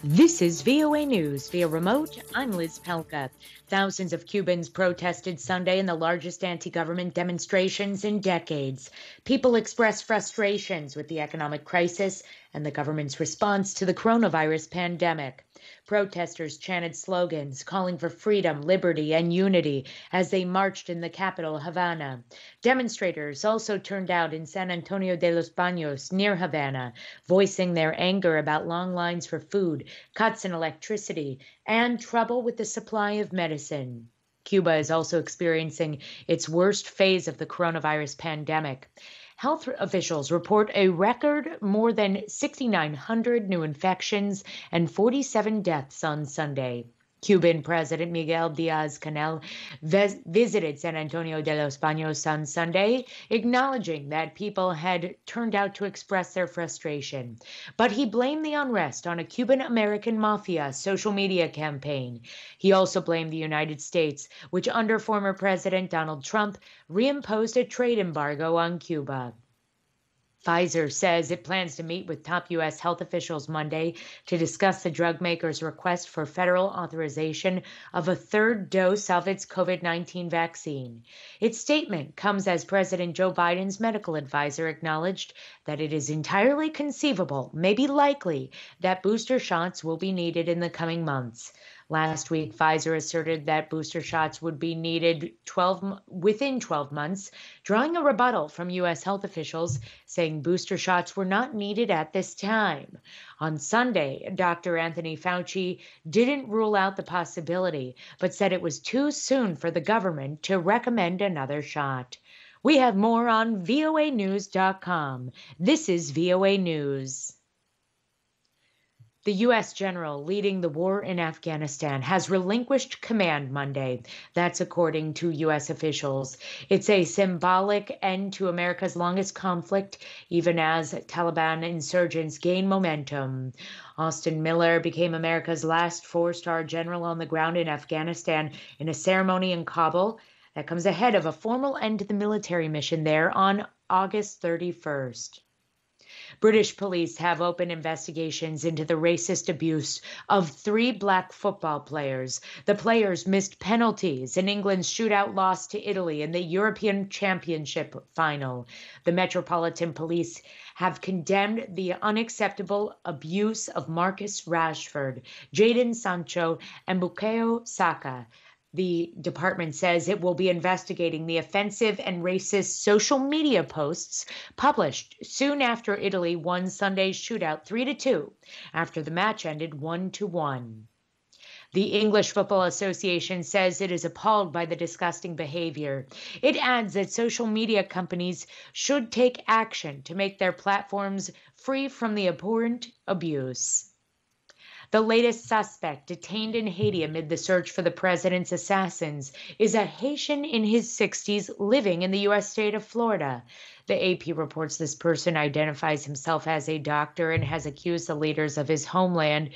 This is VOA News. Via remote, I'm Liz Pelka. Thousands of Cubans protested Sunday in the largest anti-government demonstrations in decades. People expressed frustrations with the economic crisis and the government's response to the coronavirus pandemic. Protesters chanted slogans calling for freedom, liberty, and unity as they marched in the capital, Havana. Demonstrators also turned out in San Antonio de los Baños, near Havana, voicing their anger about long lines for food, cuts in electricity, and trouble with the supply of medicine. Cuba is also experiencing its worst phase of the coronavirus pandemic. Health officials report a record more than 6,900 new infections and 47 deaths on Sunday. Cuban President Miguel Diaz-Canel visited San Antonio de los Baños on Sunday, acknowledging that people had turned out to express their frustration. But he blamed the unrest on a Cuban-American mafia social media campaign. He also blamed the United States, which under former President Donald Trump reimposed a trade embargo on Cuba. Pfizer says it plans to meet with top U.S. health officials Monday to discuss the drug maker's request for federal authorization of a third dose of its COVID-19 vaccine. Its statement comes as President Joe Biden's medical advisor acknowledged that it is entirely conceivable, maybe likely, that booster shots will be needed in the coming months. Last week, Pfizer asserted that booster shots would be needed within 12 months, drawing a rebuttal from U.S. health officials saying booster shots were not needed at this time. On Sunday, Dr. Anthony Fauci didn't rule out the possibility, but said it was too soon for the government to recommend another shot. We have more on voanews.com. This is VOA News. The U.S. general leading the war in Afghanistan has relinquished command Monday. That's according to U.S. officials. It's a symbolic end to America's longest conflict, even as Taliban insurgents gain momentum. Austin Miller became America's last four-star general on the ground in Afghanistan in a ceremony in Kabul that comes ahead of a formal end to the military mission there on August 31st. British police have opened investigations into the racist abuse of 3 black football players. The players missed penalties in England's shootout loss to Italy in the European Championship final. The Metropolitan Police have condemned the unacceptable abuse of Marcus Rashford, Jadon Sancho, and Bukayo Saka. The department says it will be investigating the offensive and racist social media posts published soon after Italy won Sunday's shootout 3-2 after the match ended 1-1. The English Football Association says it is appalled by the disgusting behavior. It adds that social media companies should take action to make their platforms free from the abhorrent abuse. The latest suspect detained in Haiti amid the search for the president's assassins is a Haitian in his 60s living in the U.S. state of Florida. The AP reports this person identifies himself as a doctor and has accused the leaders of his homeland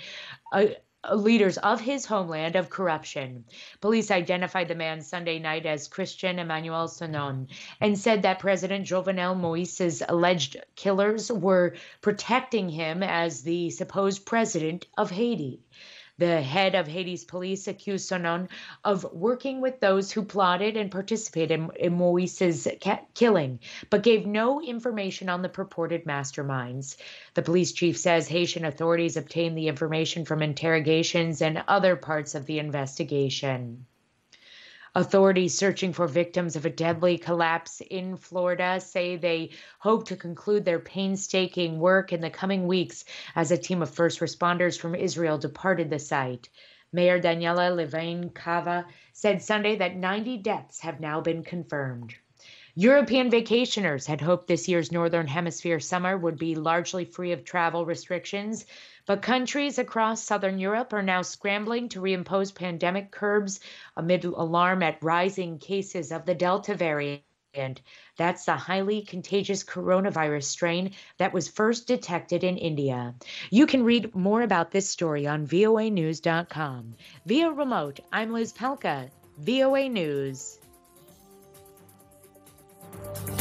of corruption. Police identified the man Sunday night as Christian Emmanuel Sonon and said that President Jovenel Moise's alleged killers were protecting him as the supposed president of Haiti. The head of Haiti's police accused Sonon of working with those who plotted and participated in Moise's killing, but gave no information on the purported masterminds. The police chief says Haitian authorities obtained the information from interrogations and other parts of the investigation. Authorities searching for victims of a deadly collapse in Florida say they hope to conclude their painstaking work in the coming weeks as a team of first responders from Israel departed the site. Mayor Daniela Levine Cava said Sunday that 90 deaths have now been confirmed. European vacationers had hoped this year's Northern Hemisphere summer would be largely free of travel restrictions, but countries across Southern Europe are now scrambling to reimpose pandemic curbs amid alarm at rising cases of the Delta variant. That's the highly contagious coronavirus strain that was first detected in India. You can read more about this story on voanews.com. Via remote, I'm Liz Pelka, VOA News.